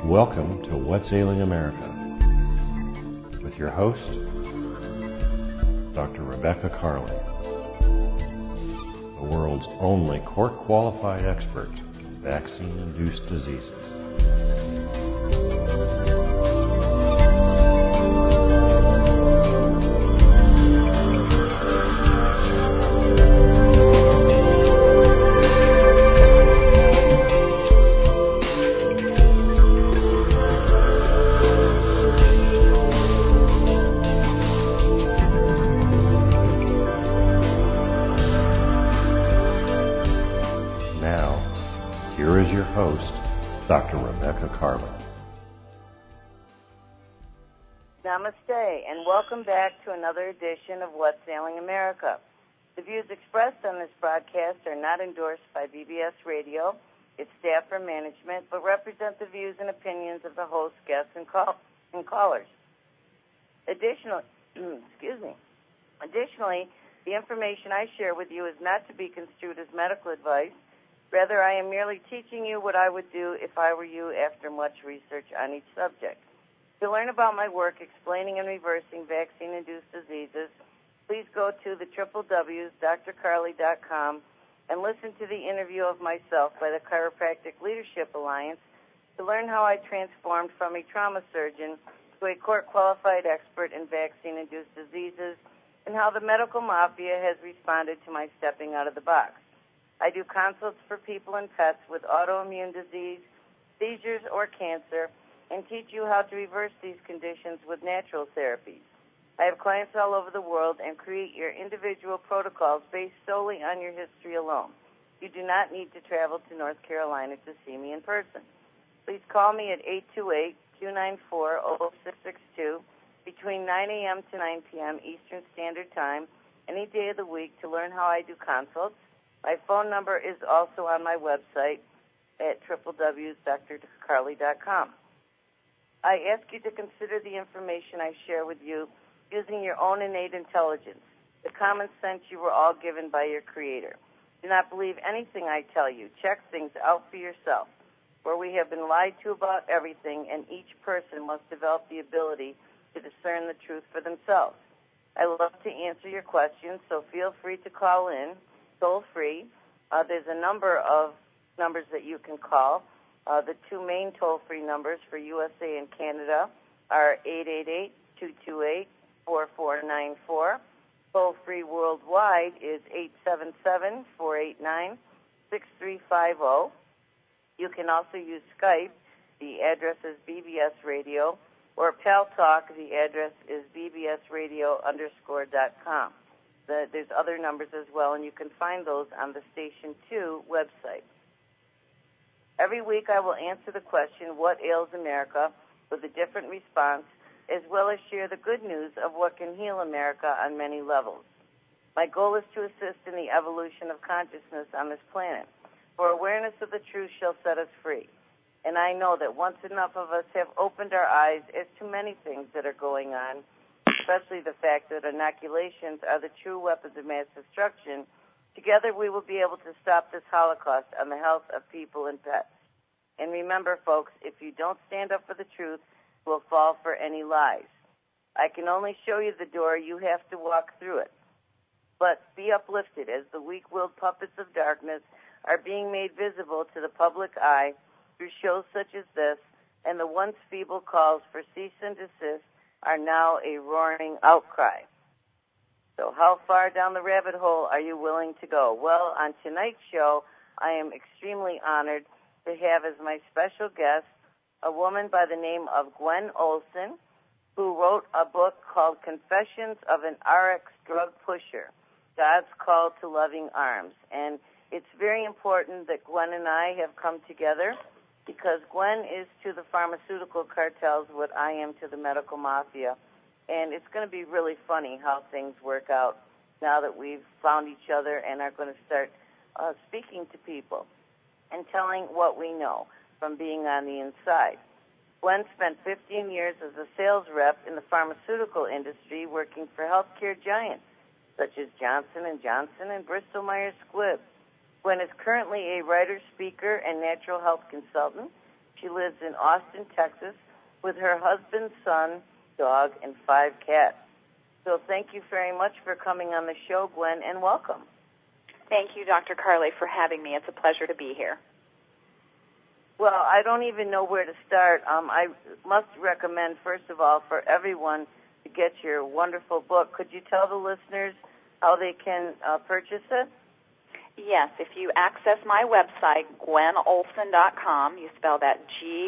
Welcome to What's Ailing America with your host, Dr. Rebecca Carlin, the world's only court-qualified expert in vaccine-induced diseases. Dr. Rebecca Carlin. Namaste, and welcome back to another edition of What's Ailing America. The views expressed on this broadcast are not endorsed by BBS Radio, its staff or management, but represent the views and opinions of the host, guests, and callers. Additionally, the information I share with you is not to be construed as medical advice. Rather, I am merely teaching you what I would do if I were you after much research on each subject. To learn about my work explaining and reversing vaccine-induced diseases, please go to the www.drcarly.com and listen to the interview of myself by the Chiropractic Leadership Alliance to learn how I transformed from a trauma surgeon to a court-qualified expert in vaccine-induced diseases and how the medical mafia has responded to my stepping out of the box. I do consults for people and pets with autoimmune disease, seizures, or cancer, and teach you how to reverse these conditions with natural therapies. I have clients all over the world and create your individual protocols based solely on your history alone. You do not need to travel to North Carolina to see me in person. Please call me at 828-294-0662 between 9 a.m. to 9 p.m. Eastern Standard Time any day of the week to learn how I do consults. My phone number is also on my website at www.drcarly.com. I ask you to consider the information I share with you using your own innate intelligence, the common sense you were all given by your Creator. Do not believe anything I tell you. Check things out for yourself, for we have been lied to about everything, and each person must develop the ability to discern the truth for themselves. I love to answer your questions, so feel free to call in. Toll-free. There's a number of numbers that you can call. The two main toll-free numbers for USA and Canada are 888-228-4494. Toll-free worldwide is 877-489-6350. You can also use Skype. The address is BBS Radio, or PalTalk. The address is bbsradio_.com. There's other numbers as well, and you can find those on the Station 2 website. Every week I will answer the question, what ails America, with a different response, as well as share the good news of what can heal America on many levels. My goal is to assist in the evolution of consciousness on this planet, for awareness of the truth shall set us free. And I know that once enough of us have opened our eyes as to many things that are going on, especially the fact that inoculations are the true weapons of mass destruction, together we will be able to stop this Holocaust on the health of people and pets. And remember, folks, if you don't stand up for the truth, you will fall for any lies. I can only show you the door. You have to walk through it. But be uplifted as the weak-willed puppets of darkness are being made visible to the public eye through shows such as this, and the once feeble calls for cease and desist are now a roaring outcry. So how far down the rabbit hole are you willing to go? Well, on tonight's show, I am extremely honored to have as my special guest a woman by the name of Gwen Olson, who wrote a book called Confessions of an RX Drug Pusher, God's Call to Loving Arms. And it's very important that Gwen and I have come together, because Gwen is to the pharmaceutical cartels what I am to the medical mafia. And it's going to be really funny how things work out now that we've found each other and are going to start speaking to people and telling what we know from being on the inside. Gwen spent 15 years as a sales rep in the pharmaceutical industry working for healthcare giants such as Johnson & Johnson and Bristol-Myers Squibb. Gwen is currently a writer, speaker, and natural health consultant. She lives in Austin, Texas, with her husband, son, dog, and 5 cats. So thank you very much for coming on the show, Gwen, and welcome. Thank you, Dr. Carly, for having me. It's a pleasure to be here. Well, I don't even know where to start. I must recommend, first of all, for everyone to get your wonderful book. Could you tell the listeners how they can purchase it? Yes, if you access my website, GwenOlsen.com, you spell that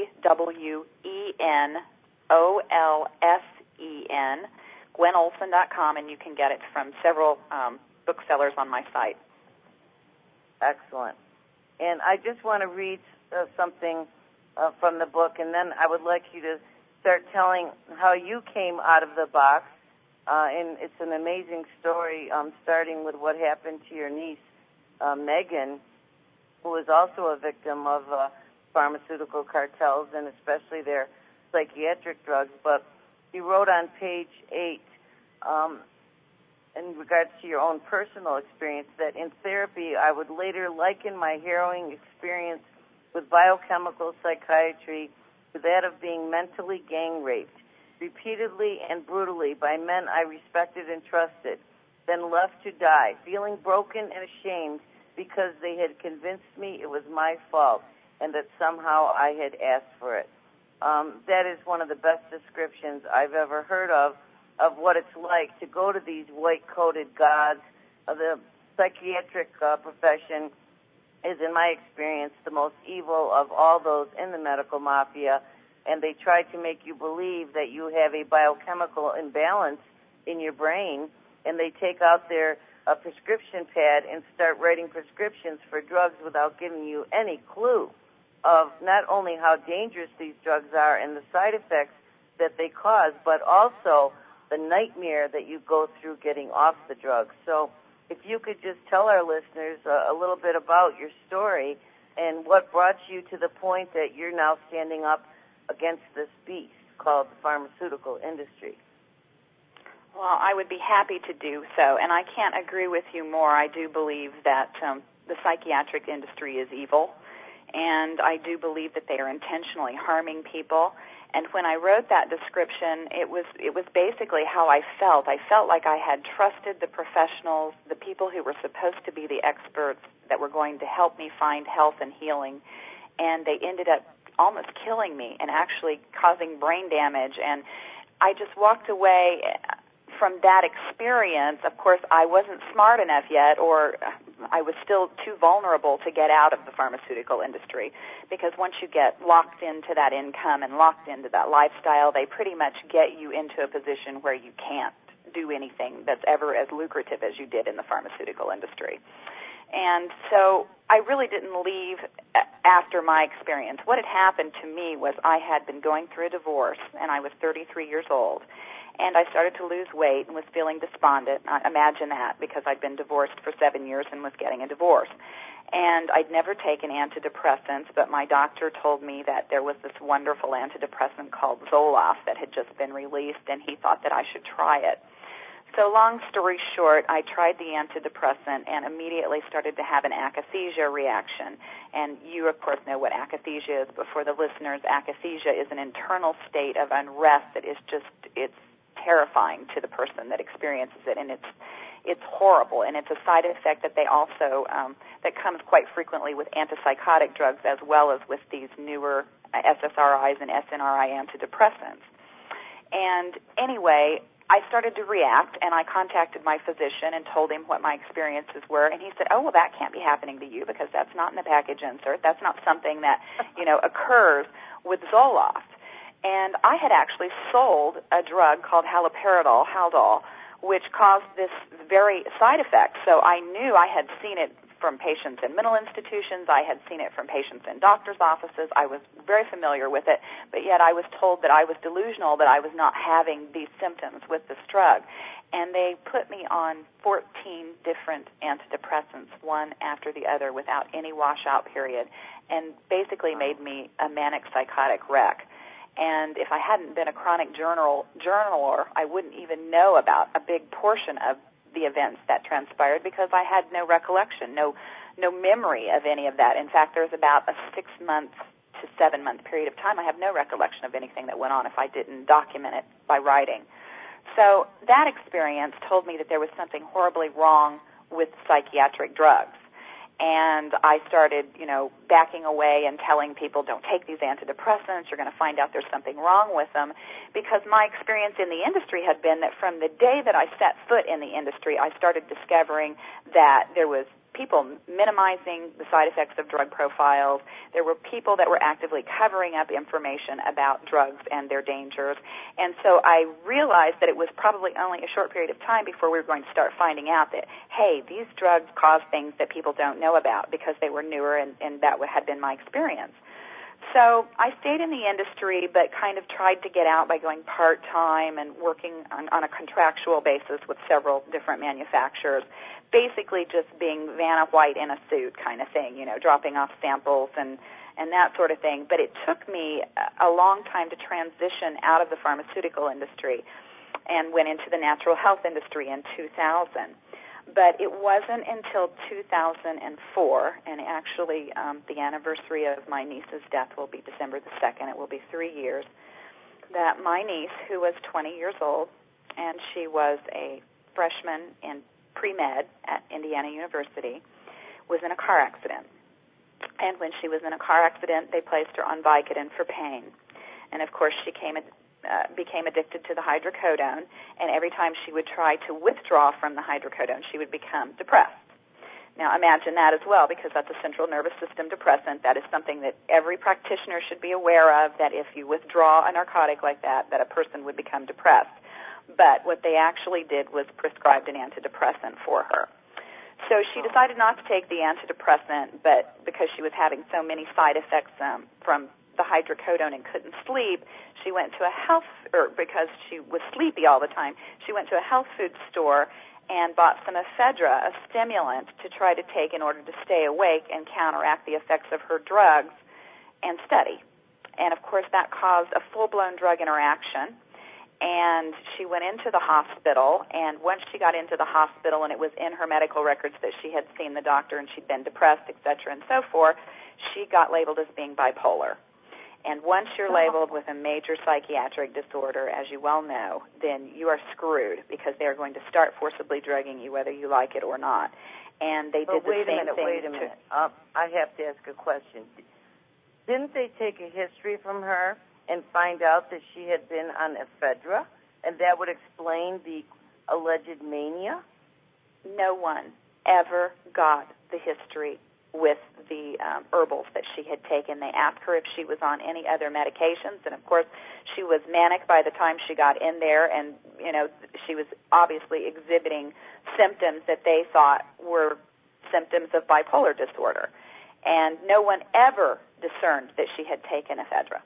GwenOlsen, GwenOlsen.com, and you can get it from several booksellers on my site. Excellent. And I just want to read something from the book, and then I would like you to start telling how you came out of the box. And it's an amazing story, starting with what happened to your niece, Megan, who was also a victim of pharmaceutical cartels, and especially their psychiatric drugs. But you wrote on page 8, in regards to your own personal experience, that in therapy I would later liken my harrowing experience with biochemical psychiatry to that of being mentally gang raped, repeatedly and brutally by men I respected and trusted, then left to die, feeling broken and ashamed because they had convinced me it was my fault and that somehow I had asked for it. That is one of the best descriptions I've ever heard of what it's like to go to these white-coated gods. The psychiatric profession is, in my experience, the most evil of all those in the medical mafia, and they try to make you believe that you have a biochemical imbalance in your brain, and they take out their prescription pad and start writing prescriptions for drugs without giving you any clue of not only how dangerous these drugs are and the side effects that they cause, but also the nightmare that you go through getting off the drugs. So if you could just tell our listeners a little bit about your story and what brought you to the point that you're now standing up against this beast called the pharmaceutical industry. Well, I would be happy to do so, and I can't agree with you more. I do believe that the psychiatric industry is evil, and I do believe that they are intentionally harming people. And when I wrote that description, it was basically how I felt. I felt like I had trusted the professionals, the people who were supposed to be the experts that were going to help me find health and healing, and they ended up almost killing me and actually causing brain damage. And I just walked away from that experience. Of course, I wasn't smart enough yet, or I was still too vulnerable to get out of the pharmaceutical industry, because once you get locked into that income and locked into that lifestyle, they pretty much get you into a position where you can't do anything that's ever as lucrative as you did in the pharmaceutical industry. And so I really didn't leave after my experience. What had happened to me was I had been going through a divorce, and I was 33 years old. And I started to lose weight and was feeling despondent. Imagine that, because I'd been divorced for 7 years and was getting a divorce. And I'd never taken antidepressants, but my doctor told me that there was this wonderful antidepressant called Zoloft that had just been released, and he thought that I should try it. So long story short, I tried the antidepressant and immediately started to have an akathisia reaction. And you, of course, know what akathisia is, but for the listeners, akathisia is an internal state of unrest that is just, it's terrifying to the person that experiences it, and it's horrible, and it's a side effect that they also that comes quite frequently with antipsychotic drugs as well as with these newer SSRIs and SNRI antidepressants. And anyway, I started to react, and I contacted my physician and told him what my experiences were, and he said, oh, well, that can't be happening to you because that's not in the package insert. That's not something that, occurs with Zoloft. And I had actually sold a drug called haloperidol, Haldol, which caused this very side effect. So I knew I had seen it from patients in mental institutions. I had seen it from patients in doctors' offices. I was very familiar with it, but yet I was told that I was delusional, that I was not having these symptoms with this drug. And they put me on 14 different antidepressants, one after the other, without any washout period, and basically made me a manic psychotic wreck. And if I hadn't been a chronic journaler, I wouldn't even know about a big portion of the events that transpired because I had no recollection, no memory of any of that. In fact, there's about a 6-month to 7-month period of time. I have no recollection of anything that went on if I didn't document it by writing. So that experience told me that there was something horribly wrong with psychiatric drugs. And I started, backing away and telling people, don't take these antidepressants, you're going to find out there's something wrong with them, because my experience in the industry had been that from the day that I set foot in the industry, I started discovering that there was people minimizing the side effects of drug profiles. There were people that were actively covering up information about drugs and their dangers. And so I realized that it was probably only a short period of time before we were going to start finding out that, hey, these drugs cause things that people don't know about because they were newer, and that had been my experience. So I stayed in the industry, but kind of tried to get out by going part-time and working on a contractual basis with several different manufacturers, basically just being Vanna White in a suit kind of thing, dropping off samples and that sort of thing. But it took me a long time to transition out of the pharmaceutical industry and went into the natural health industry in 2000. But it wasn't until 2004, and actually the anniversary of my niece's death will be December the 2nd. It will be 3 years, that my niece, who was 20 years old, and she was a freshman in pre-med at Indiana University, was in a car accident. And when she was in a car accident, they placed her on Vicodin for pain. And, of course, she became addicted to the hydrocodone, and every time she would try to withdraw from the hydrocodone, she would become depressed. Now, imagine that as well, because that's a central nervous system depressant. That is something that every practitioner should be aware of, that if you withdraw a narcotic like that a person would become depressed. But what they actually did was prescribed an antidepressant for her. So she decided not to take the antidepressant, but because she was having so many side effects from the hydrocodone and couldn't sleep, she went to because she was sleepy all the time, she went to a health food store and bought some ephedra, a stimulant, to try to take in order to stay awake and counteract the effects of her drugs and study. And, of course, that caused a full-blown drug interaction. And she went into the hospital, and once she got into the hospital and it was in her medical records that she had seen the doctor and she'd been depressed, et cetera, and so forth, she got labeled as being bipolar. And once you're labeled with a major psychiatric disorder, as you well know, then you are screwed, because they're going to start forcibly drugging you whether you like it or not. And they did the same thing. Wait a minute. I have to ask a question. Didn't they take a history from her and find out that she had been on ephedra, and that would explain the alleged mania? No one ever got the history with the herbals that she had taken. They asked her if she was on any other medications, and of course she was manic by the time she got in there, and she was obviously exhibiting symptoms that they thought were symptoms of bipolar disorder. And no one ever discerned that she had taken ephedra.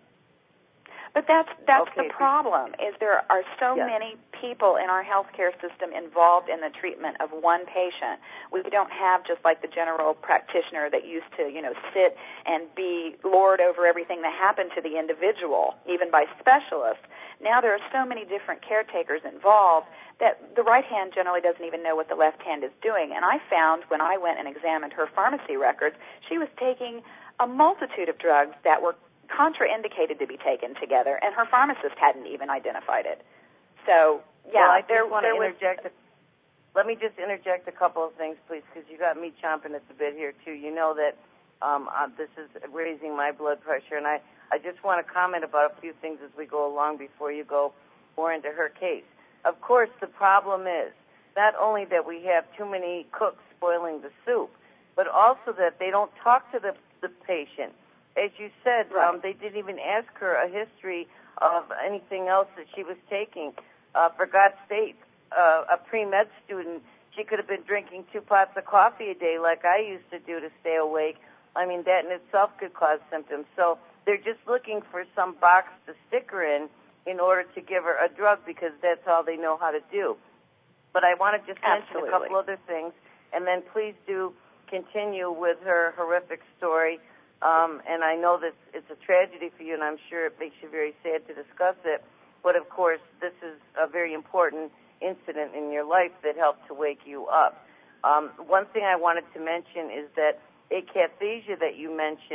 But that's the problem, is there are so many people in our healthcare system involved in the treatment of one patient. We don't have just like the general practitioner that used to, sit and be lord over everything that happened to the individual, even by specialists. Now there are so many different caretakers involved that the right hand generally doesn't even know what the left hand is doing. And I found when I went and examined her pharmacy records, she was taking a multitude of drugs that were contraindicated to be taken together, and her pharmacist hadn't even identified it. So, let me just interject a couple of things, please, because you got me chomping at the bit here, too. You know that this is raising my blood pressure, and I just want to comment about a few things as we go along before you go more into her case. Of course, the problem is not only that we have too many cooks spoiling the soup, but also that they don't talk to the patient. As you said, they didn't even ask her a history of anything else that she was taking. For God's sake, a pre-med student, she could have been drinking 2 pots of coffee a day like I used to do to stay awake. I mean, that in itself could cause symptoms. So they're just looking for some box to stick her in order to give her a drug, because that's all they know how to do. But I want to just mention a couple other things, and then please do continue with her horrific story. And I know that it's a tragedy for you, and I'm sure it makes you very sad to discuss it. But, of course, this is a very important incident in your life that helped to wake you up. One thing I wanted to mention is that akathisia that you mentioned,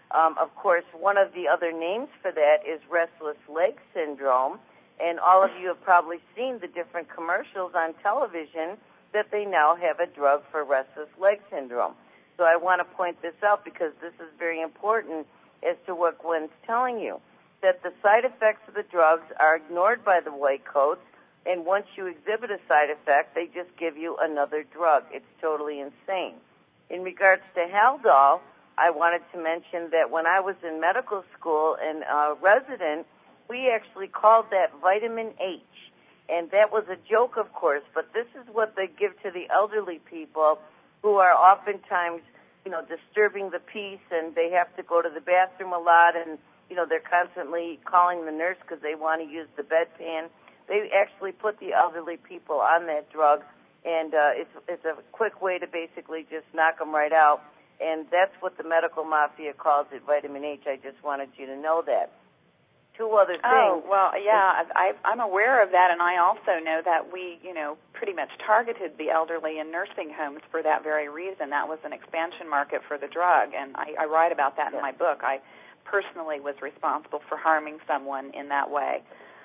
Of course, one of the other names for that is restless leg syndrome, and all of you have probably seen the different commercials on television that they now have a drug for restless leg syndrome. So I want to point this out because this is very important as to what Gwen's telling you, that the side effects of the drugs are ignored by the white coats, and once you exhibit a side effect, they just give you another drug. It's totally insane. In regards to Haldol, I wanted to mention that when I was in medical school and a resident, we actually called that vitamin H. And that was a joke, of course, but this is what they give to the elderly people who are oftentimes, disturbing the peace, and they have to go to the bathroom a lot, and, they're constantly calling the nurse because they want to use the bedpan. They actually put the elderly people on that drug, and it's a quick way to basically just knock them right out. And that's what the medical mafia calls it, vitamin H. I just wanted you to know that. Two other things. Oh, well, yeah, I'm aware of that, and I also know that we, pretty much targeted the elderly in nursing homes for that very reason. That was an expansion market for the drug, and I write about that in my book. I personally was responsible for harming someone in that way.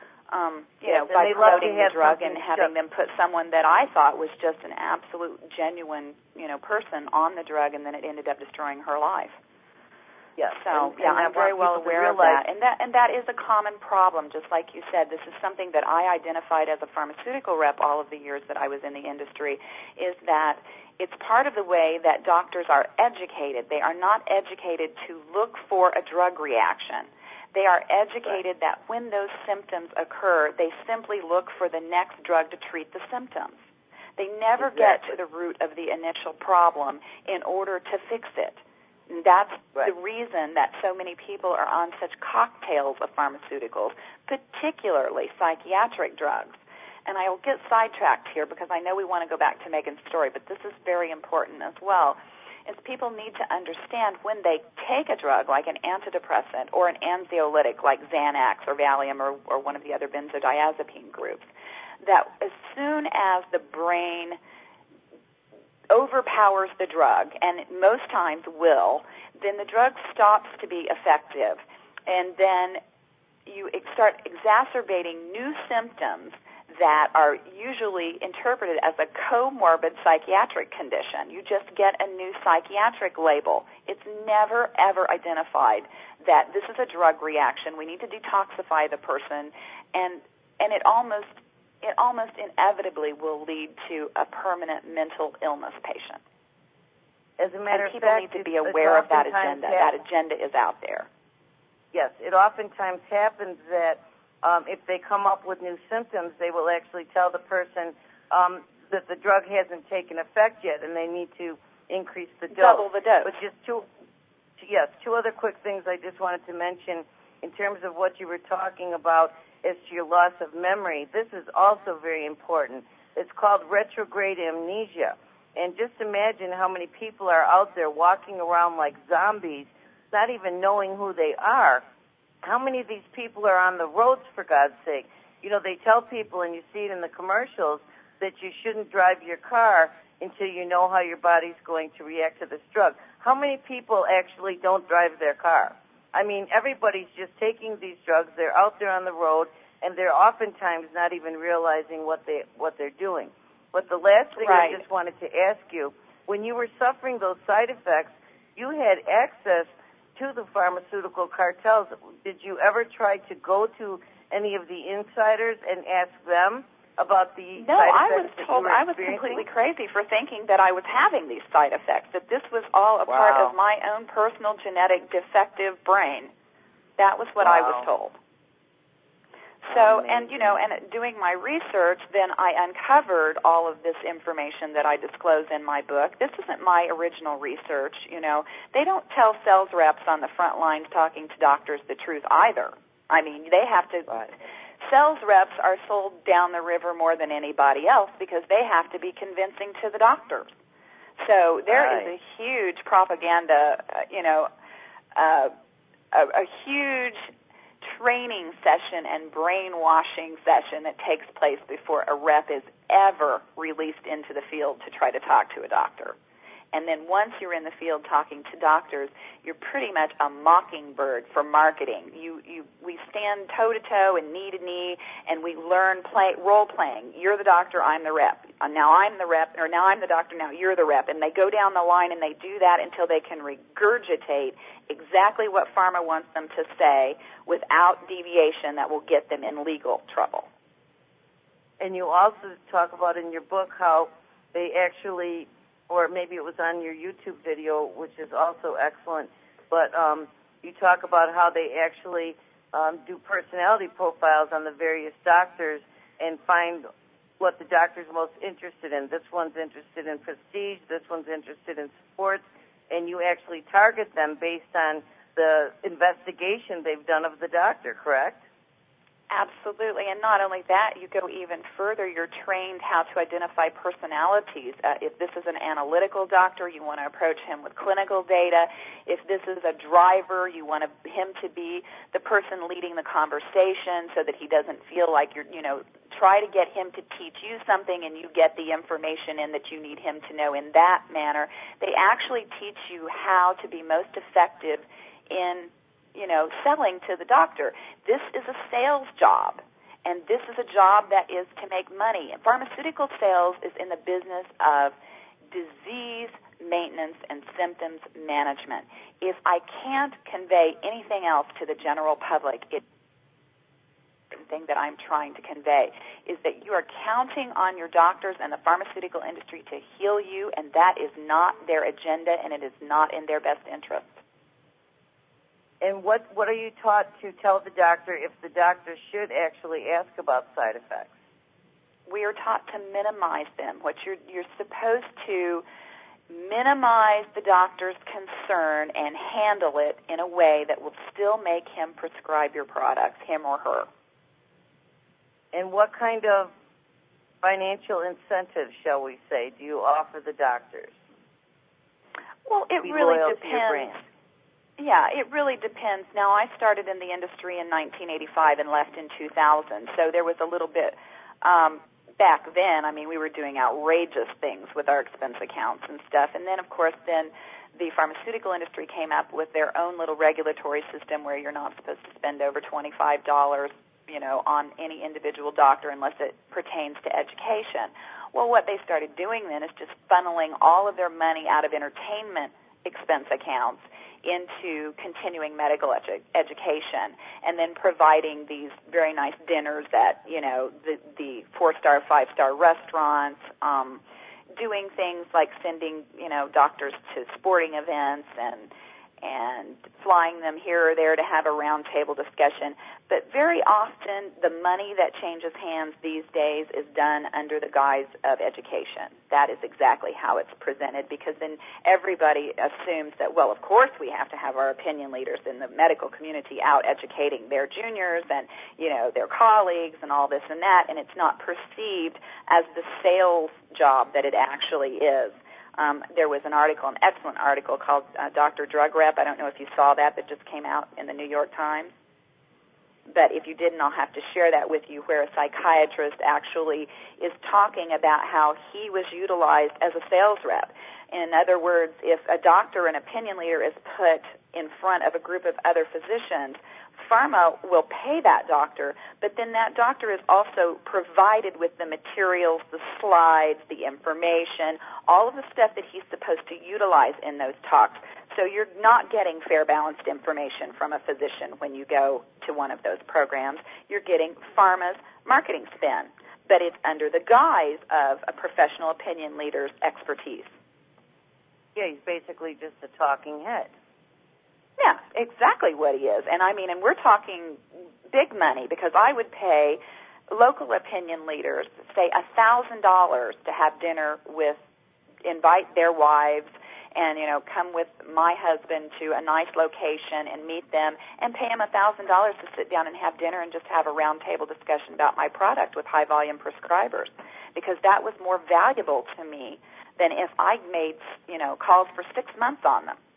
By promoting the drug and having them put someone that I thought was just an absolute genuine, person on the drug, and then it ended up destroying her life. Yes. So, I'm very well aware of that. And that is a common problem, just like you said. This is something that I identified as a pharmaceutical rep all of the years that I was in the industry, is that it's part of the way that doctors are educated. They are not educated to look for a drug reaction. They are educated that when those symptoms occur, they simply look for the next drug to treat the symptoms. They never get to the root of the initial problem in order to fix it. And that's the reason that so many people are on such cocktails of pharmaceuticals, particularly psychiatric drugs. And I will get sidetracked here because I know we want to go back to Megan's story, but this is very important as well, is people need to understand when they take a drug like an antidepressant or an anxiolytic like Xanax or Valium or one of the other benzodiazepine groups, that as soon as the brain overpowers the drug, and most times will, then the drug stops to be effective, and then you start exacerbating new symptoms that are usually interpreted as a comorbid psychiatric condition. You just get a new psychiatric label. It's never, ever identified that this is a drug reaction. We need to detoxify the person, and it almost inevitably will lead to a permanent mental illness patient. As a matter of fact, people need to be aware of that agenda. That agenda is out there. Yes, it oftentimes happens that if they come up with new symptoms, they will actually tell the person that the drug hasn't taken effect yet, and they need to increase the dose. Double the dose. But just two other quick things I just wanted to mention in terms of what you were talking about as to your loss of memory. This is also very important. It's called retrograde amnesia. And just imagine how many people are out there walking around like zombies, not even knowing who they are. How many of these people are on the roads, for God's sake? They tell people, and you see it in the commercials, that you shouldn't drive your car until you know how your body's going to react to this drug. How many people actually don't drive their car? I mean, everybody's just taking these drugs. They're out there on the road, and they're oftentimes not even realizing what they're doing. But the last thing I just wanted to ask you, when you were suffering those side effects, you had access to the pharmaceutical cartels. Did you ever try to go to any of the insiders and ask them about the side effects that you were experiencing? No, I was completely crazy for thinking that I was having these side effects, that this was all a part of my own personal genetic defective brain. That was what I was told. So, and doing my research, then I uncovered all of this information that I disclose in my book. This isn't my original research, They don't tell sales reps on the front lines talking to doctors the truth either. I mean, they have to... Sales reps are sold down the river more than anybody else because they have to be convincing to the doctors. So there is a huge propaganda, a huge training session and brainwashing session that takes place before a rep is ever released into the field to try to talk to a doctor. And then once you're in the field talking to doctors, you're pretty much a mockingbird for marketing. We stand toe-to-toe and knee-to-knee, and we learn role-playing. You're the doctor, I'm the rep. Now I'm the rep, or now I'm the doctor, now you're the rep. And they go down the line, and they do that until they can regurgitate exactly what pharma wants them to say without deviation that will get them in legal trouble. And you also talk about in your book how they actually, or maybe it was on your YouTube video, which is also excellent, but you talk about how they actually do personality profiles on the various doctors and find what the doctor's most interested in. This one's interested in prestige, this one's interested in sports, and you actually target them based on the investigation they've done of the doctor, correct? Absolutely, and not only that, you go even further. You're trained how to identify personalities. If this is an analytical doctor, you want to approach him with clinical data. If this is a driver, you want him to be the person leading the conversation so that he doesn't feel like try to get him to teach you something and you get the information in that you need him to know in that manner. They actually teach you how to be most effective in selling to the doctor. This is a sales job, and this is a job that is to make money. And pharmaceutical sales is in the business of disease maintenance and symptoms management. If I can't convey anything else to the general public, the thing that I'm trying to convey is that you are counting on your doctors and the pharmaceutical industry to heal you, and that is not their agenda, and it is not in their best interest. And what are you taught to tell the doctor if the doctor should actually ask about side effects? We are taught to minimize them. You're supposed to minimize the doctor's concern and handle it in a way that will still make him prescribe your products, him or her. And what kind of financial incentives, shall we say, do you offer the doctors? Well, it really depends. Yeah, it really depends. Now, I started in the industry in 1985 and left in 2000, so there was a little bit back then. I mean, we were doing outrageous things with our expense accounts and stuff. And then, of course, the pharmaceutical industry came up with their own little regulatory system where you're not supposed to spend over $25, on any individual doctor unless it pertains to education. Well, what they started doing then is just funneling all of their money out of entertainment expense accounts into continuing medical education, and then providing these very nice dinners at, the 4-star, 5-star restaurants, doing things like sending, doctors to sporting events and flying them here or there to have a roundtable discussion. But very often the money that changes hands these days is done under the guise of education. That is exactly how it's presented, because then everybody assumes that, well, of course we have to have our opinion leaders in the medical community out educating their juniors and, their colleagues and all this and that, and it's not perceived as the sales job that it actually is. There was an excellent article called Dr. Drug Rep. I don't know if you saw that just came out in the New York Times. But if you didn't, I'll have to share that with you, where a psychiatrist actually is talking about how he was utilized as a sales rep. In other words, if a doctor, an opinion leader, is put in front of a group of other physicians, pharma will pay that doctor, but then that doctor is also provided with the materials, the slides, the information, all of the stuff that he's supposed to utilize in those talks. So you're not getting fair, balanced information from a physician when you go to one of those programs. You're getting pharma's marketing spin, but it's under the guise of a professional opinion leader's expertise. Yeah, he's basically just a talking head. Yeah, exactly what he is. And and we're talking big money, because I would pay local opinion leaders, say, $1,000 to have dinner invite their wives and, come with my husband to a nice location and meet them, and pay him $1,000 to sit down and have dinner and just have a roundtable discussion about my product with high-volume prescribers, because that was more valuable to me than if I made, calls for 6 months on them.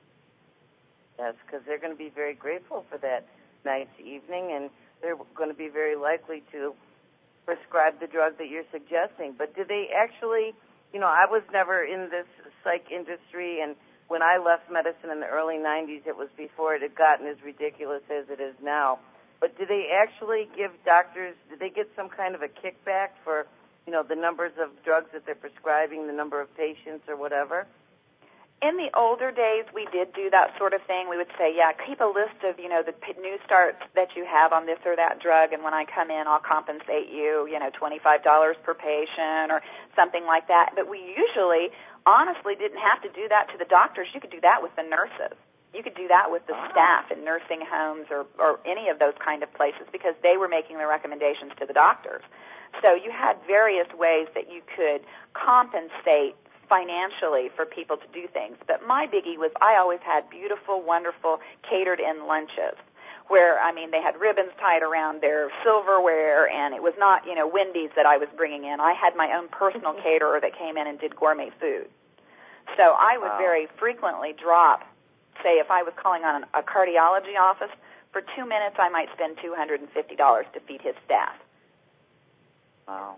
Yes, because they're going to be very grateful for that nice evening, and they're going to be very likely to prescribe the drug that you're suggesting. But do they actually I was never in this psych industry, and when I left medicine in the early 90s, it was before it had gotten as ridiculous as it is now. But do they actually give doctors, do they get some kind of a kickback for, the numbers of drugs that they're prescribing, the number of patients or whatever? In the older days, we did do that sort of thing. We would say, keep a list of, the new starts that you have on this or that drug, and when I come in, I'll compensate you, $25 per patient or something like that. But we usually, honestly, didn't have to do that to the doctors. You could do that with the nurses. You could do that with the staff in nursing homes or any of those kind of places because they were making the recommendations to the doctors. So you had various ways that you could compensate financially for people to do things. But my biggie was I always had beautiful, wonderful, catered-in lunches where, they had ribbons tied around their silverware, and it was not, Wendy's that I was bringing in. I had my own personal caterer that came in and did gourmet food. So I would very frequently drop, say, if I was calling on a cardiology office, for 2 minutes I might spend $250 to feed his staff. Wow.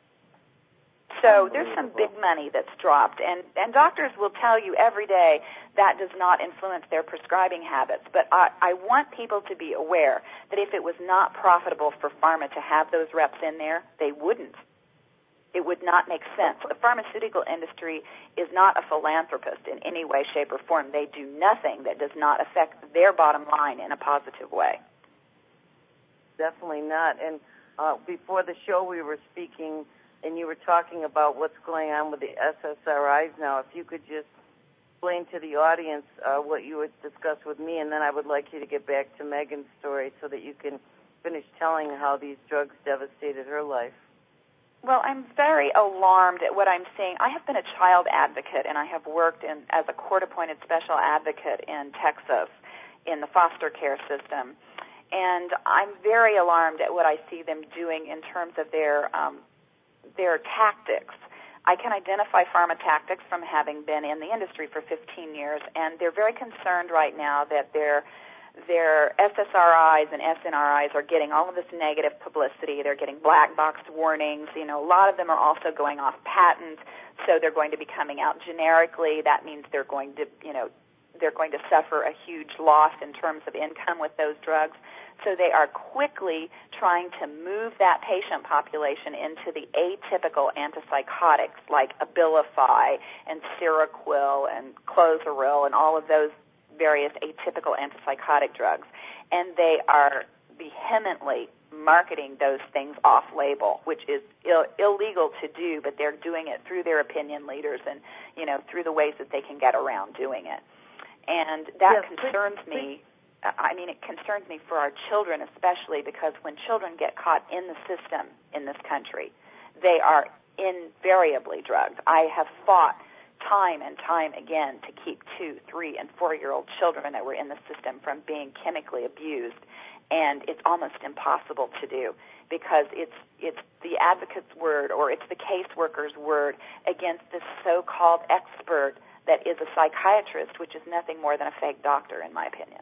So there's some big money that's dropped, and doctors will tell you every day that does not influence their prescribing habits. But I want people to be aware that if it was not profitable for pharma to have those reps in there, they wouldn't. It would not make sense. The pharmaceutical industry is not a philanthropist in any way, shape, or form. They do nothing that does not affect their bottom line in a positive way. Definitely not. And before the show we were speaking, and you were talking about what's going on with the SSRIs now. If you could just explain to the audience what you would discuss with me, and then I would like you to get back to Megan's story so that you can finish telling how these drugs devastated her life. Well, I'm very alarmed at what I'm seeing. I have been a child advocate, and I have worked as a court-appointed special advocate in Texas in the foster care system. And I'm very alarmed at what I see them doing in terms of their tactics. I can identify pharma tactics from having been in the industry for 15 years, and they're very concerned right now that their SSRIs and SNRIs are getting all of this negative publicity. They're getting black boxed warnings. A lot of them are also going off patent, so they're going to be coming out generically. That means they're going to suffer a huge loss in terms of income with those drugs. So they are quickly trying to move that patient population into the atypical antipsychotics like Abilify and Seroquel and Clozaril and all of those various atypical antipsychotic drugs. And they are vehemently marketing those things off-label, which is illegal to do, but they're doing it through their opinion leaders and, through the ways that they can get around doing it. And that concerns me. It concerns me for our children especially because when children get caught in the system in this country, they are invariably drugged. I have fought time and time again to keep 2-, 3-, and 4-year-old children that were in the system from being chemically abused, and it's almost impossible to do because it's the advocate's word or it's the caseworker's word against this so-called expert that is a psychiatrist, which is nothing more than a fake doctor, in my opinion.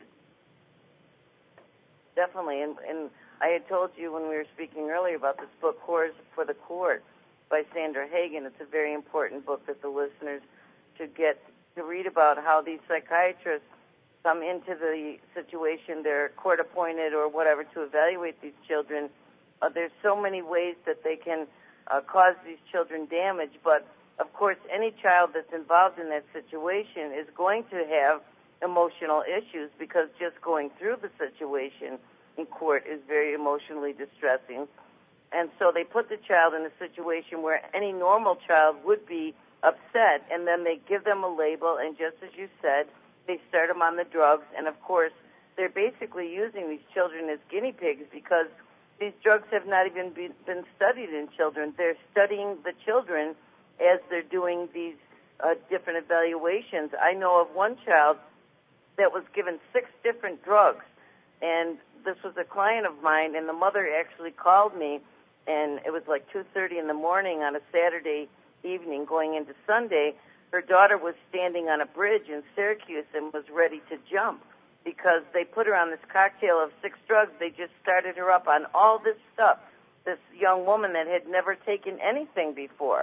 Definitely, and I had told you when we were speaking earlier about this book, Whores for the Court, by Sandra Hagen. It's a very important book that the listeners should get to read about how these psychiatrists come into the situation. They're court-appointed or whatever to evaluate these children. There's so many ways that they can cause these children damage, but of course any child that's involved in that situation is going to have emotional issues because just going through the situation in court is very emotionally distressing. And so they put the child in a situation where any normal child would be upset, and then they give them a label, and just as you said, they start them on the drugs. And, of course, they're basically using these children as guinea pigs because these drugs have not even been studied in children. They're studying the children as they're doing these different evaluations. I know of one child that was given 6 different drugs, and this was a client of mine, and the mother actually called me, and it was like 2:30 in the morning on a Saturday evening going into Sunday. Her daughter was standing on a bridge in Syracuse and was ready to jump because they put her on this cocktail of 6 drugs. They just started her up on all this stuff, this young woman that had never taken anything before.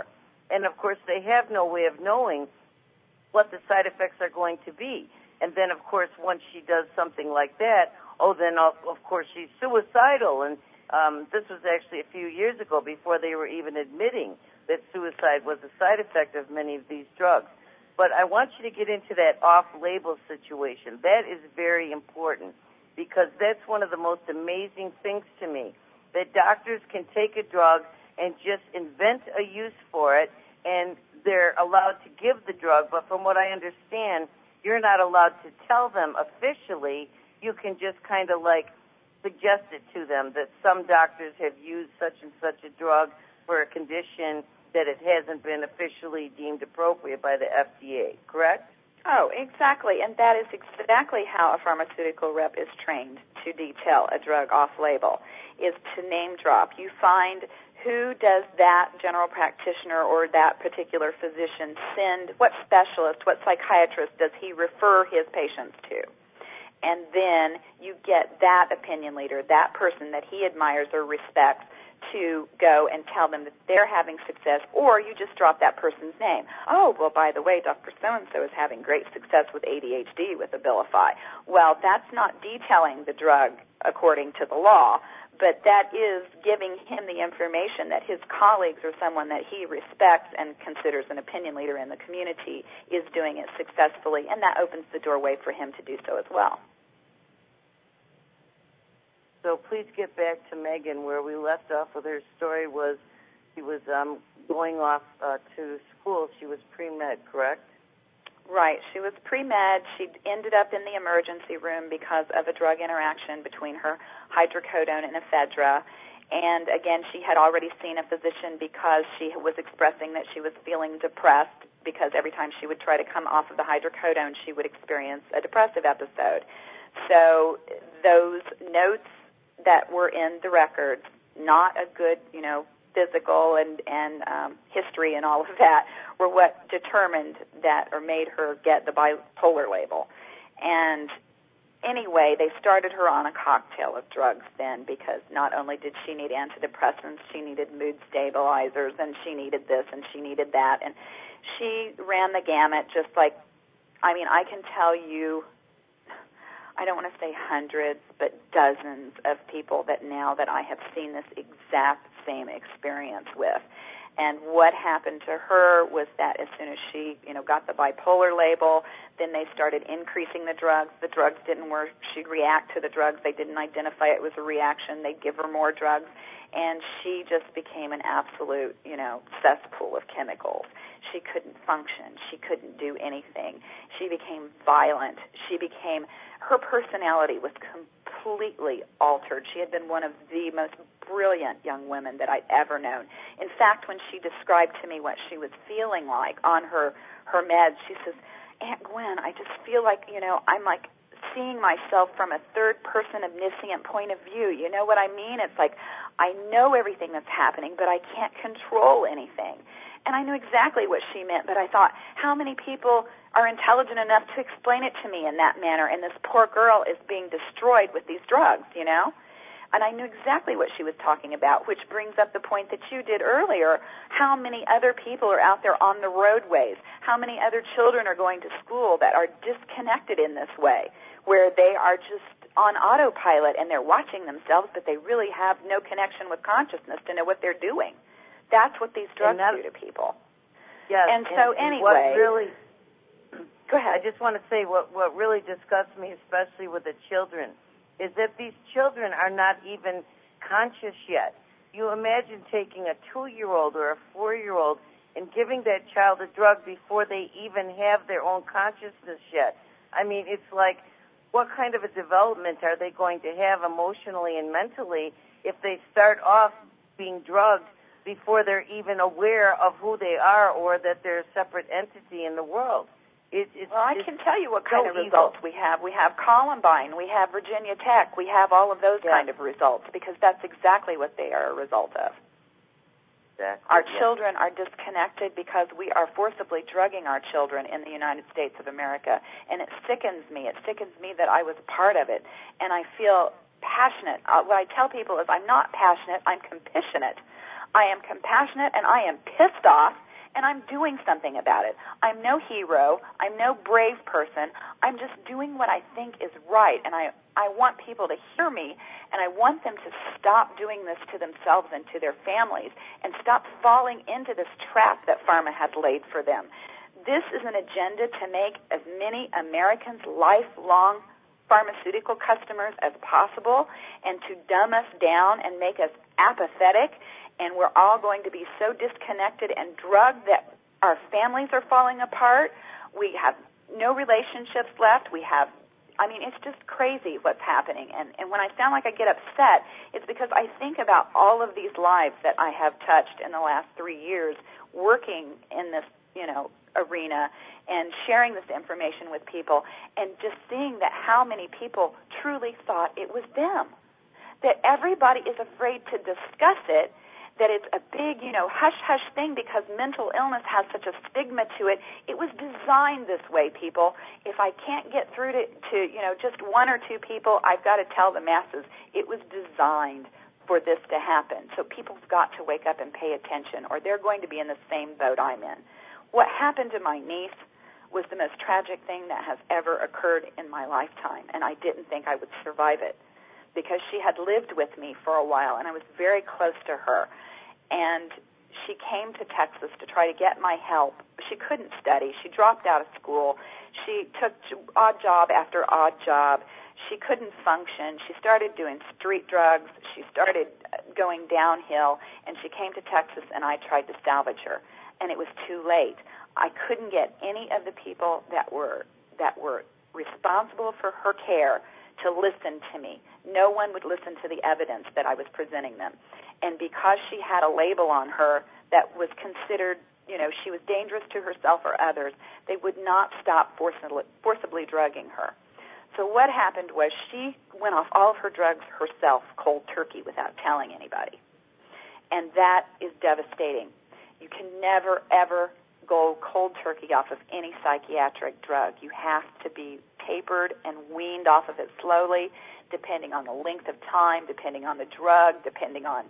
And, of course, they have no way of knowing what the side effects are going to be. And then, of course, once she does something like that, then, of course, she's suicidal. And this was actually a few years ago before they were even admitting that suicide was a side effect of many of these drugs. But I want you to get into that off-label situation. That is very important because that's one of the most amazing things to me, that doctors can take a drug and just invent a use for it, and they're allowed to give the drug, but from what I understand, you're not allowed to tell them officially. You can just kind of like suggest it to them that some doctors have used such and such a drug for a condition that it hasn't been officially deemed appropriate by the FDA, correct? Oh, exactly, and that is exactly how a pharmaceutical rep is trained to detail a drug off-label, is to name drop. You find who does that general practitioner or that particular physician send, what specialist, what psychiatrist does he refer his patients to? And then you get that opinion leader, that person that he admires or respects, to go and tell them that they're having success, or you just drop that person's name. Oh, well, by the way, Dr. So-and-so is having great success with ADHD with Abilify. Well, that's not detailing the drug according to the law, but that is giving him the information that his colleagues or someone that he respects and considers an opinion leader in the community is doing it successfully, and that opens the doorway for him to do so as well. So please get back to Megan. Where we left off with her story was she was going off to school. She was pre-med, correct? Right. She was pre-med. She ended up in the emergency room because of a drug interaction between her hydrocodone and ephedra. And, again, she had already seen a physician because she was expressing that she was feeling depressed because every time she would try to come off of the hydrocodone, she would experience a depressive episode. So those notes that were in the records, not a good, physical and history and all of that, were what determined that or made her get the bipolar label. And anyway, they started her on a cocktail of drugs then, because not only did she need antidepressants, she needed mood stabilizers, and she needed this and she needed that. And she ran the gamut, just like, I can tell you, I don't want to say hundreds, but dozens of people that now that I have seen this exact same experience with. And what happened to her was that as soon as she, got the bipolar label, then they started increasing the drugs. The drugs didn't work. She'd react to the drugs. They didn't identify it was a reaction. They'd give her more drugs. And she just became an absolute, cesspool of chemicals. She couldn't function. She couldn't do anything. She became violent. Her personality was completely altered. She had been one of the most brilliant young women that I'd ever known. In fact, when she described to me what she was feeling like on her meds, she says, Aunt Gwen, I just feel like, I'm like seeing myself from a third-person omniscient point of view. You know what I mean? It's like I know everything that's happening, but I can't control anything. And I knew exactly what she meant, but I thought, how many people are intelligent enough to explain it to me in that manner? And this poor girl is being destroyed with these drugs, And I knew exactly what she was talking about, which brings up the point that you did earlier. How many other people are out there on the roadways? How many other children are going to school that are disconnected in this way, where they are just on autopilot and they're watching themselves, but they really have no connection with consciousness to know what they're doing? That's what these drugs do to people. Yes. And so anyway, go ahead. I just want to say what really disgusts me, especially with the children, is that these children are not even conscious yet. You imagine taking a 2-year-old or a 4-year-old and giving that child a drug before they even have their own consciousness yet. It's like, what kind of a development are they going to have emotionally and mentally if they start off being drugged before they're even aware of who they are or that they're a separate entity in the world? I can tell you what kind of results we have. We have Columbine, we have Virginia Tech, we have all of those kind of results, because that's exactly what they are a result of. Exactly. Our children are disconnected because we are forcibly drugging our children in the United States of America, and it sickens me. It sickens me that I was a part of it, and I feel passionate. What I tell people is I'm not passionate, I'm compassionate. I am compassionate, and I am pissed off, and I'm doing something about it. I'm no hero. I'm no brave person. I'm just doing what I think is right, and I want people to hear me, and I want them to stop doing this to themselves and to their families and stop falling into this trap that pharma has laid for them. This is an agenda to make as many Americans lifelong pharmaceutical customers as possible and to dumb us down and make us apathetic, and we're all going to be so disconnected and drugged that our families are falling apart. We have no relationships left. It's just crazy what's happening. And when I sound like I get upset, it's because I think about all of these lives that I have touched in the last 3 years working in this, arena and sharing this information with people, and just seeing that how many people truly thought it was them, that everybody is afraid to discuss it, that it's a big, hush-hush thing because mental illness has such a stigma to it. It was designed this way, people. If I can't get through to just one or two people, I've got to tell the masses. It was designed for this to happen. So people's got to wake up and pay attention, or they're going to be in the same boat I'm in. What happened to my niece was the most tragic thing that has ever occurred in my lifetime, and I didn't think I would survive it because she had lived with me for a while, and I was very close to her. And she came to Texas to try to get my help. She couldn't study. She dropped out of school. She took odd job after odd job. She couldn't function. She started doing street drugs. She started going downhill, and she came to Texas, and I tried to salvage her. And it was too late. I couldn't get any of the people that were responsible for her care to listen to me. No one would listen to the evidence that I was presenting them. And because she had a label on her that was considered, she was dangerous to herself or others, they would not stop forcibly drugging her. So what happened was she went off all of her drugs herself, cold turkey, without telling anybody. And that is devastating. You can never, ever go cold turkey off of any psychiatric drug. You have to be tapered and weaned off of it slowly, depending on the length of time, depending on the drug, depending on,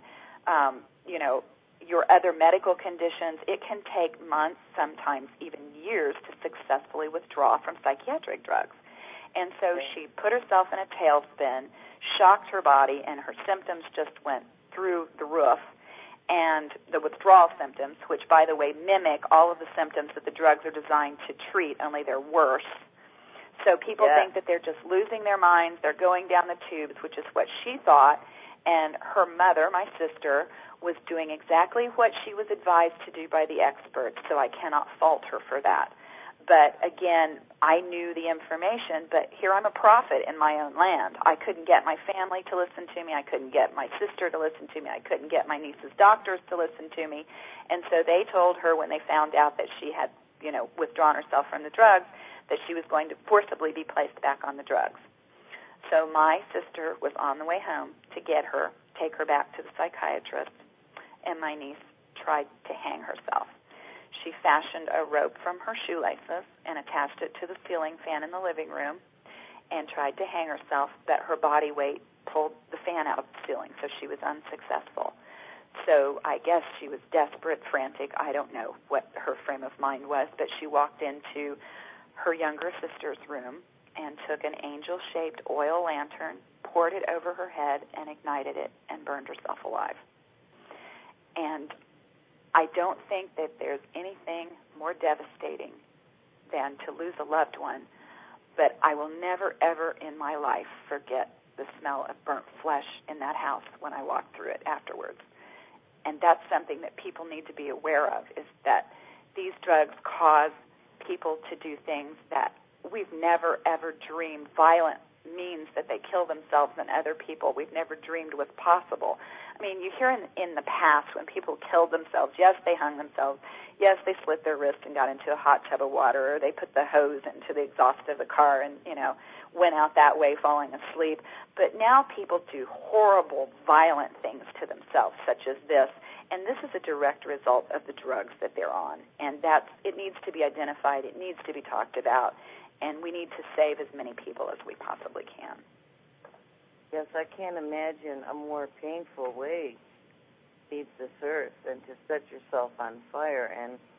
your other medical conditions. It can take months, sometimes even years, to successfully withdraw from psychiatric drugs. And so she put herself in a tailspin, shocked her body, and her symptoms just went through the roof. And the withdrawal symptoms, which, by the way, mimic all of the symptoms that the drugs are designed to treat, only they're worse. So people think that they're just losing their minds, they're going down the tubes, which is what she thought. And her mother, my sister, was doing exactly what she was advised to do by the experts, so I cannot fault her for that. But, again, I knew the information, but here I'm a prophet in my own land. I couldn't get my family to listen to me. I couldn't get my sister to listen to me. I couldn't get my niece's doctors to listen to me. And so they told her when they found out that she had, withdrawn herself from the drugs, that she was going to forcibly be placed back on the drugs. So my sister was on the way home to get her, take her back to the psychiatrist, and my niece tried to hang herself. She fashioned a rope from her shoelaces and attached it to the ceiling fan in the living room and tried to hang herself, but her body weight pulled the fan out of the ceiling, so she was unsuccessful. So I guess she was desperate, frantic. I don't know what her frame of mind was, but she walked into her younger sister's room and took an angel-shaped oil lantern, poured it over her head, and ignited it and burned herself alive. And I don't think that there's anything more devastating than to lose a loved one, but I will never, ever in my life forget the smell of burnt flesh in that house when I walked through it afterwards. And that's something that people need to be aware of, is that these drugs cause people to do things that we've never, ever dreamed. Violent means that they kill themselves and other people. We've never dreamed was possible. I mean, you hear in the past when people killed themselves, yes, they hung themselves, yes, they slit their wrist and got into a hot tub of water, or they put the hose into the exhaust of the car and, went out that way falling asleep. But now people do horrible, violent things to themselves, such as this. And this is a direct result of the drugs that they're on. And it needs to be identified. It needs to be talked about. And we need to save as many people as we possibly can. Yes, I can't imagine a more painful way to leave this earth than to set yourself on fire. And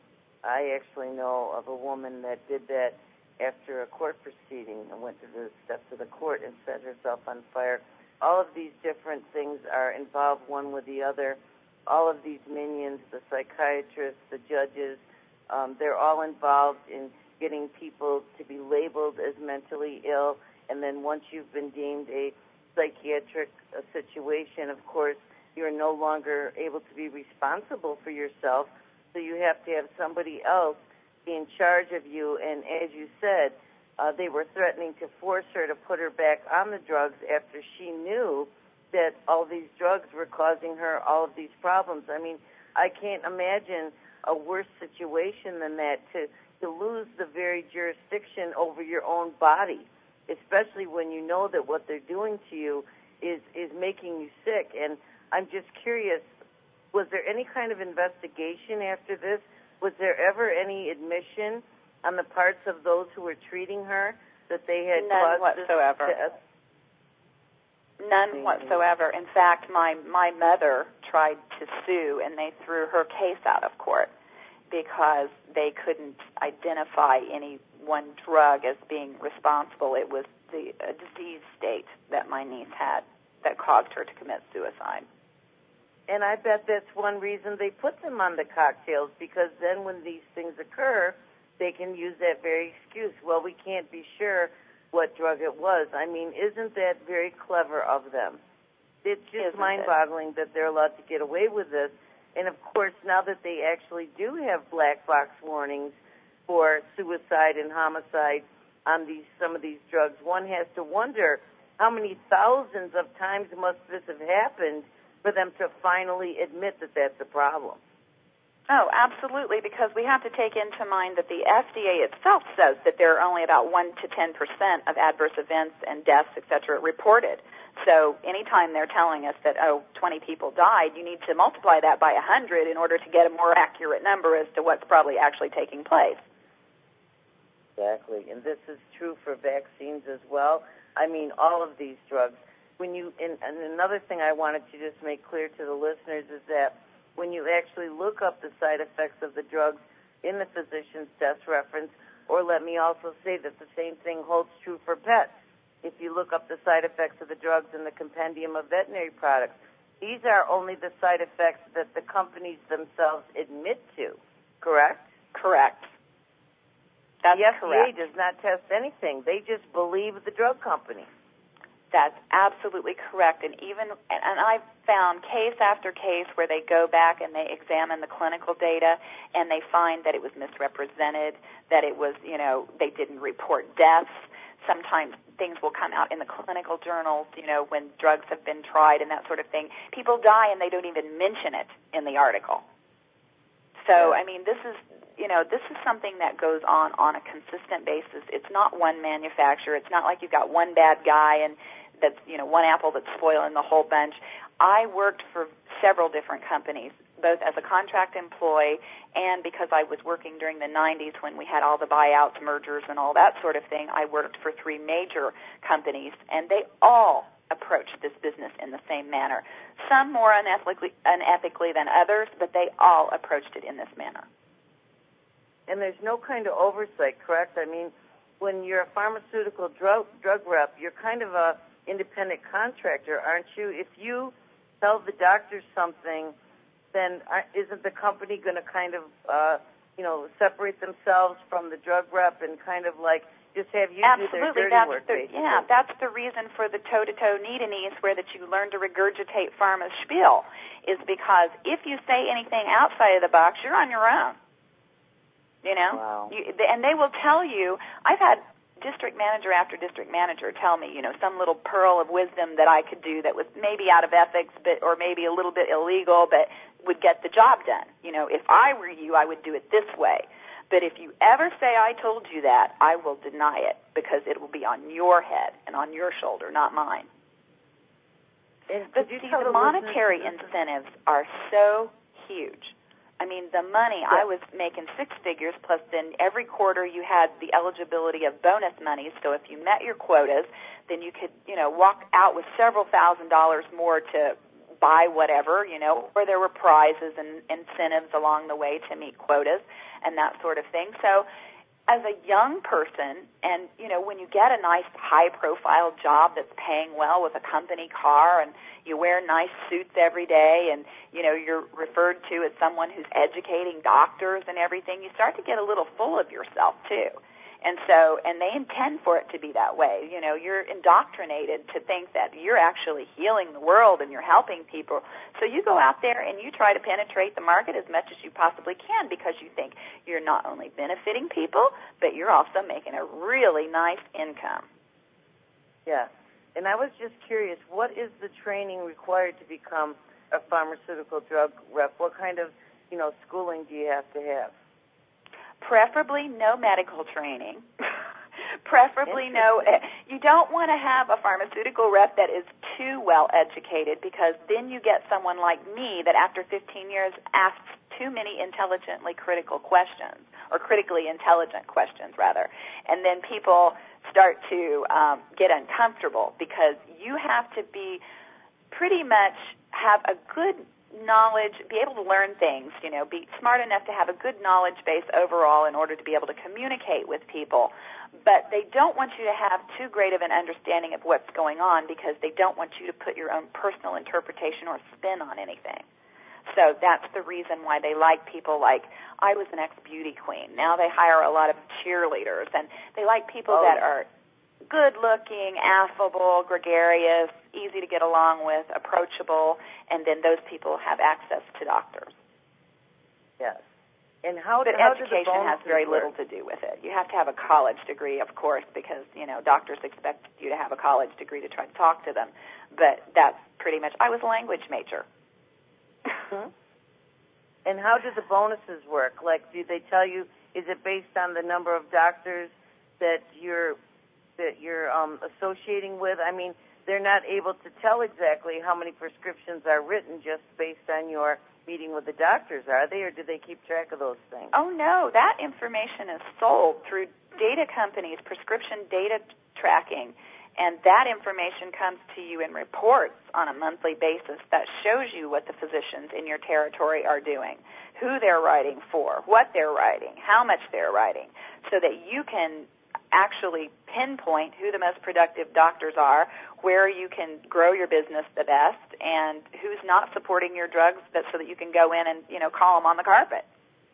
I actually know of a woman that did that after a court proceeding and went to the steps of the court and set herself on fire. All of these different things are involved one with the other. All of these minions, the psychiatrists, the judges, they're all involved in getting people to be labeled as mentally ill. And then once you've been deemed a psychiatric situation, of course, you're no longer able to be responsible for yourself. So you have to have somebody else be in charge of you. And as you said, they were threatening to force her to put her back on the drugs after she knew that all these drugs were causing her all of these problems. I mean, I can't imagine a worse situation than that, to lose the very jurisdiction over your own body, especially when you know that what they're doing to you is making you sick. And I'm just curious, was there any kind of investigation after this? Was there ever any admission on the parts of those who were treating her that they had None whatsoever. None whatsoever. In fact, my mother tried to sue, and they threw her case out of court because they couldn't identify any one drug as being responsible. It was a disease state that my niece had that caused her to commit suicide. And I bet that's one reason they put them on the cocktails, because then when these things occur, they can use that very excuse. Well, we can't be sure what drug it was. I mean, isn't that very clever of them? It's just mind-boggling that they're allowed to get away with this. And, of course, now that they actually do have black box warnings for suicide and homicide on some of these drugs, one has to wonder how many thousands of times must this have happened for them to finally admit that that's a problem. Oh, absolutely, because we have to take into mind that the FDA itself says that there are only about 1 to 10% of adverse events and deaths, et cetera, reported. So anytime they're telling us that, 20 people died, you need to multiply that by 100 in order to get a more accurate number as to what's probably actually taking place. Exactly, and this is true for vaccines as well. I mean, all of these drugs. And another thing I wanted to just make clear to the listeners is that when you actually look up the side effects of the drugs in the physician's desk reference, or let me also say that the same thing holds true for pets. If you look up the side effects of the drugs in the compendium of veterinary products, these are only the side effects that the companies themselves admit to, correct? Correct. That's the FDA correct. Does not test anything. They just believe the drug company. That's absolutely correct. And I've found case after case where they go back and they examine the clinical data and they find that it was misrepresented, that it was, they didn't report deaths. Sometimes things will come out in the clinical journals, when drugs have been tried and that sort of thing. People die and they don't even mention it in the article. So, I mean, this is something that goes on a consistent basis. It's not one manufacturer. It's not like you've got one bad guy and that's, one apple that's spoiling the whole bunch. I worked for several different companies, both as a contract employee and because I was working during the 90s when we had all the buyouts, mergers, and all that sort of thing. I worked for 3 major companies, and they all approached this business in the same manner. Some more unethically than others, but they all approached it in this manner. And there's no kind of oversight, correct? I mean, when you're a pharmaceutical drug rep, you're kind of a independent contractor, aren't you? If you tell the doctor something, then isn't the company going to kind of, separate themselves from the drug rep and kind of like just have you do their dirty work? Yeah, that's the reason for the toe-to-toe knee-to-knee where that you learn to regurgitate pharma's spiel, is because if you say anything outside of the box, you're on your own. Wow. And they will tell you, I've had district manager after district manager tell me, some little pearl of wisdom that I could do that was maybe out of ethics, or maybe a little bit illegal, but would get the job done. If I were you, I would do it this way. But if you ever say I told you that, I will deny it, because it will be on your head and on your shoulder, not mine. But see, the monetary incentives are so huge. I mean, the money, I was making 6 figures, plus then every quarter you had the eligibility of bonus money. So if you met your quotas, then you could, walk out with several $1,000s more to buy whatever, or there were prizes and incentives along the way to meet quotas and that sort of thing. So as a young person, and, when you get a nice high-profile job that's paying well with a company car, and you wear nice suits every day, and, you're referred to as someone who's educating doctors and everything, you start to get a little full of yourself, too. And they intend for it to be that way. You're indoctrinated to think that you're actually healing the world and you're helping people. So you go out there and you try to penetrate the market as much as you possibly can because you think you're not only benefiting people, but you're also making a really nice income. Yeah. And I was just curious, what is the training required to become a pharmaceutical drug rep? What kind of, schooling do you have to have? Preferably no medical training. Preferably no. You don't want to have a pharmaceutical rep that is too well educated, because then you get someone like me that after 15 years asks too many intelligently critical questions, or critically intelligent questions, rather. And then people start to get uncomfortable, because you have to be pretty much have a good knowledge, be able to learn things, be smart enough to have a good knowledge base overall in order to be able to communicate with people. But they don't want you to have too great of an understanding of what's going on, because they don't want you to put your own personal interpretation or spin on anything. So that's the reason why they like people like, I was an ex-beauty queen. Now they hire a lot of cheerleaders, and they like people that are good-looking, affable, gregarious, easy to get along with, approachable, and then those people have access to doctors. Yes. And but education has very little to do with it. You have to have a college degree, of course, because, doctors expect you to have a college degree to try to talk to them. But that's pretty much, I was a language major. Mm-hmm. And how do the bonuses work? Like, do they tell you, is it based on the number of doctors that you're associating with? I mean, they're not able to tell exactly how many prescriptions are written just based on your meeting with the doctors, are they, or do they keep track of those things? Oh, no. That information is sold through data companies, prescription data tracking, and that information comes to you in reports on a monthly basis that shows you what the physicians in your territory are doing, who they're writing for, what they're writing, how much they're writing, so that you can actually pinpoint who the most productive doctors are, where you can grow your business the best, and who's not supporting your drugs, but so that you can go in and, call them on the carpet.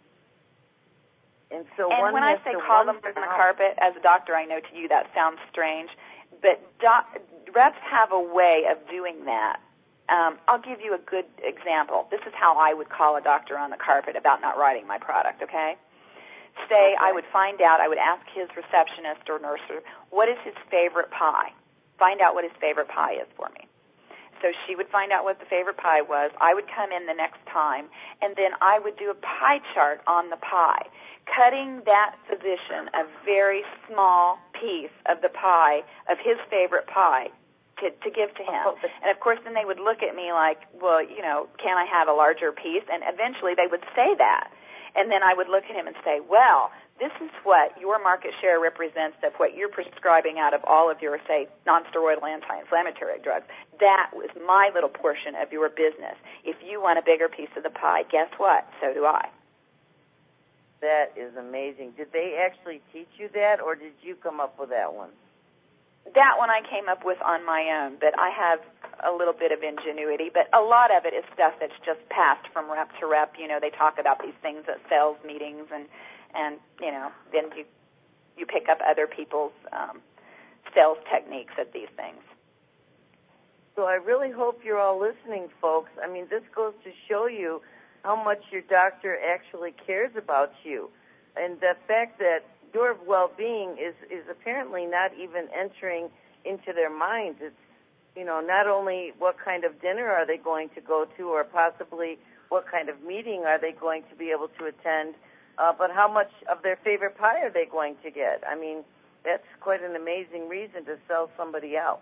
And so when I say call them on the carpet, as a doctor, I know to you that sounds strange, but reps have a way of doing that. I'll give you a good example. This is how I would call a doctor on the carpet about not writing my product, okay? Say, I would find out, I would ask his receptionist or nurse, what is his favorite pie? Find out what his favorite pie is for me. So she would find out what the favorite pie was. I would come in the next time, and then I would do a pie chart on the pie, cutting that physician a very small piece of the pie, of his favorite pie, to give to him. And, of course, then they would look at me like, well, can I have a larger piece? And eventually they would say that. And then I would look at him and say, well, this is what your market share represents of what you're prescribing out of all of your, say, nonsteroidal anti-inflammatory drugs. That was my little portion of your business. If you want a bigger piece of the pie, guess what? So do I. That is amazing. Did they actually teach you that, or did you come up with that one? That one I came up with on my own, but I have a little bit of ingenuity. But a lot of it is stuff that's just passed from rep to rep. They talk about these things at sales meetings, and then you pick up other people's sales techniques at these things. So I really hope you're all listening, folks. I mean, this goes to show you how much your doctor actually cares about you, and the fact that your well-being is apparently not even entering into their minds. It's, not only what kind of dinner are they going to go to, or possibly what kind of meeting are they going to be able to attend, but how much of their favorite pie are they going to get? I mean, that's quite an amazing reason to sell somebody out.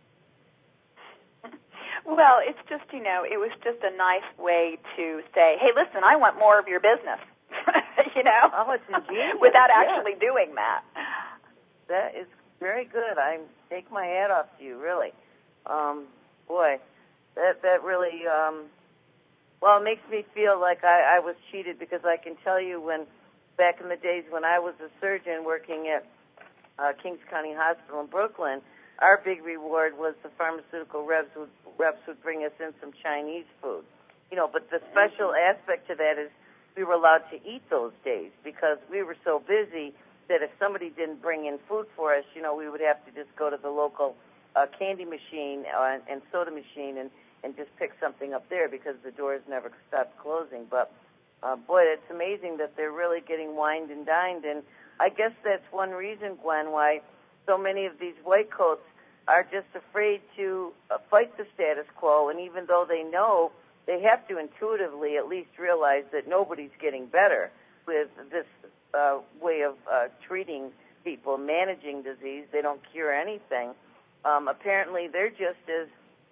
Well, it's just, it was just a nice way to say, hey, listen, I want more of your business. Oh, it's ingenious. Without actually doing that. That is very good. I take my hat off to you, really. Boy, that's that really, well, it makes me feel like I was cheated, because I can tell you back in the days when I was a surgeon working at Kings County Hospital in Brooklyn, our big reward was the pharmaceutical reps would bring us in some Chinese food. But the special aspect to that is we were allowed to eat those days, because we were so busy that if somebody didn't bring in food for us, we would have to just go to the local candy machine and soda machine and just pick something up there, because the doors never stopped closing. But, boy, it's amazing that they're really getting wined and dined. And I guess that's one reason, Gwen, why so many of these white coats are just afraid to fight the status quo. And even though they know, they have to intuitively at least realize that nobody's getting better with this way of treating people, managing disease. They don't cure anything. Apparently, they're just as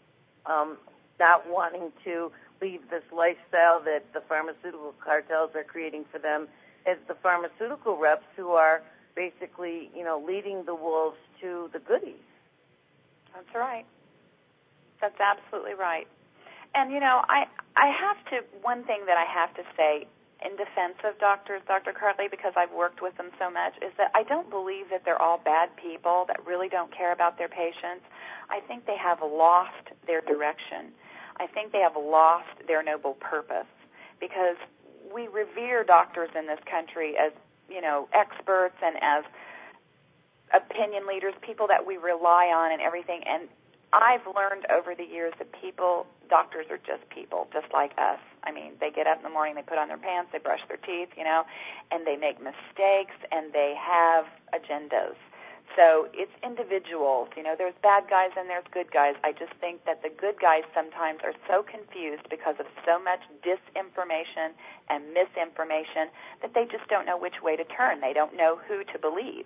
not wanting to leave this lifestyle that the pharmaceutical cartels are creating for them as the pharmaceutical reps, who are basically, leading the wolves to the goodies. That's right. That's absolutely right. And, I have to, one thing that I have to say in defense of doctors, Dr. Cartley, because I've worked with them so much, is that I don't believe that they're all bad people that really don't care about their patients. I think they have lost their direction. I think they have lost their noble purpose, because we revere doctors in this country as, experts and as opinion leaders, people that we rely on and everything. And I've learned over the years that doctors are just people, just like us. I mean, they get up in the morning, they put on their pants, they brush their teeth, and they make mistakes, and they have agendas. So it's individuals. There's bad guys and there's good guys. I just think that the good guys sometimes are so confused because of so much disinformation and misinformation that they just don't know which way to turn. They don't know who to believe,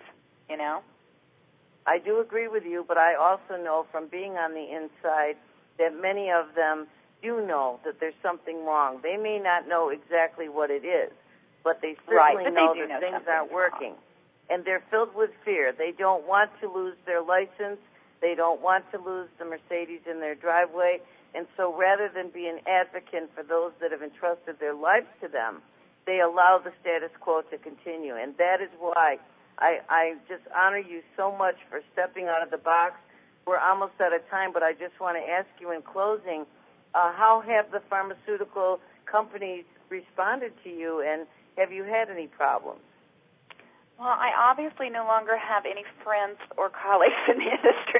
I do agree with you, but I also know from being on the inside that many of them do know that there's something wrong. They may not know exactly what it is, but they certainly know that things aren't working. And they're filled with fear. They don't want to lose their license. They don't want to lose the Mercedes in their driveway. And so rather than be an advocate for those that have entrusted their lives to them, they allow the status quo to continue. And that is why I just honor you so much for stepping out of the box. We're almost out of time, but I just want to ask you in closing, how have the pharmaceutical companies responded to you, and have you had any problems? Well, I obviously no longer have any friends or colleagues in the industry.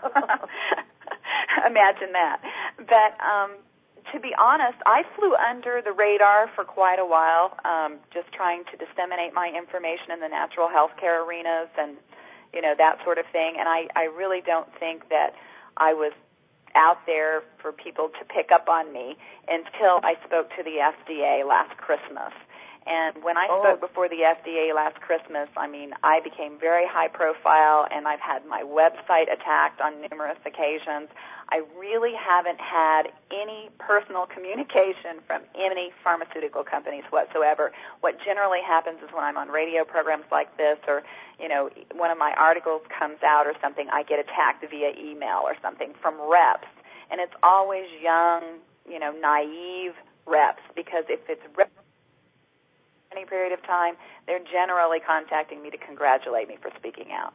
Imagine that. But to be honest, I flew under the radar for quite a while, just trying to disseminate my information in the natural health care arenas and, that sort of thing. And I really don't think that I was out there for people to pick up on me until I spoke to the FDA last Christmas. And when I spoke before the FDA last Christmas, I became very high profile, and I've had my website attacked on numerous occasions. I really haven't had any personal communication from any pharmaceutical companies whatsoever. What generally happens is when I'm on radio programs like this, or, one of my articles comes out or something, I get attacked via email or something from reps. And it's always young, naive reps, because if it's reps any period of time, they're generally contacting me to congratulate me for speaking out.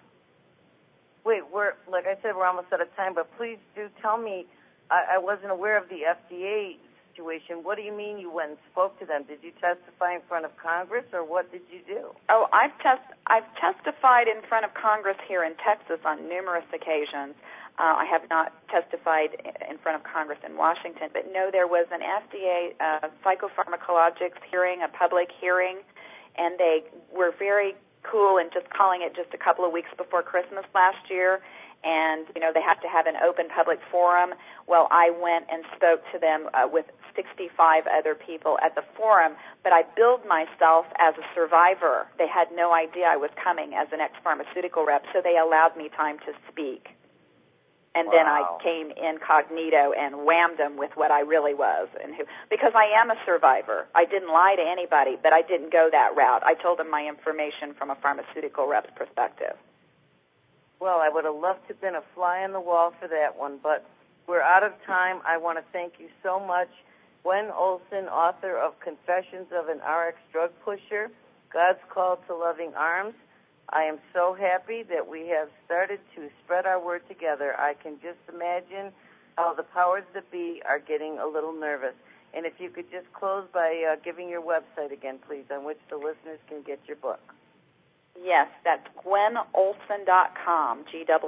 Wait, like I said, we're almost out of time, but please do tell me, I wasn't aware of the FDA situation. What do you mean you went and spoke to them? Did you testify in front of Congress, or what did you do? Oh, I've testified in front of Congress here in Texas on numerous occasions. I have not testified in front of Congress in Washington, but no, there was an FDA psychopharmacologics hearing, a public hearing, and they were very cool in just calling it just a couple of weeks before Christmas last year, and, they have to have an open public forum. Well, I went and spoke to them with 65 other people at the forum, but I billed myself as a survivor. They had no idea I was coming as an ex-pharmaceutical rep, so they allowed me time to speak. And then I came incognito and whammed them with what I really was, because I am a survivor. I didn't lie to anybody, but I didn't go that route. I told them my information from a pharmaceutical rep's perspective. Well, I would have loved to have been a fly on the wall for that one, but We're out of time. I want to thank you so much. Gwen Olson, author of Confessions of an RX Drug Pusher, God's Call to Loving Arms. I am so happy that we have started to spread our word together. I can just imagine how the powers that be are getting a little nervous. And if you could just close by giving your website again, please, on which the listeners can get your book. Yes, that's GwenOlsen.com,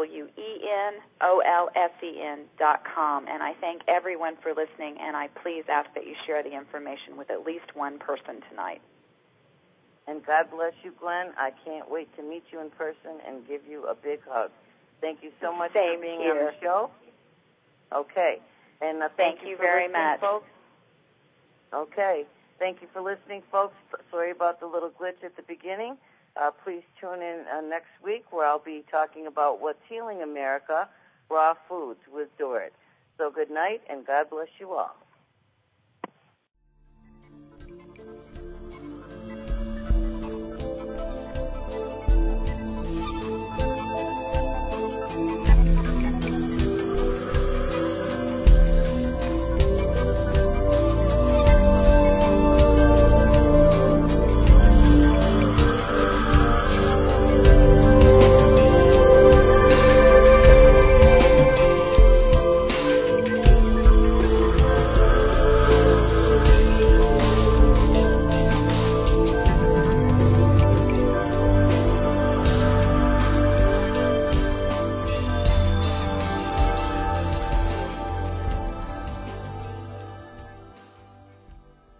GwenOlsen.com. And I thank everyone for listening, and I please ask that you share the information with at least one person tonight. And God bless you, Gwen. I can't wait to meet you in person and give you a big hug. Thank you so much Same for being here. on the show. Okay. And thank you very much, folks. Okay. Thank you for listening, folks. Sorry about the little glitch at the beginning. Please tune in next week where I'll be talking about what's healing America, raw foods with Dorit. So good night, and God bless you all.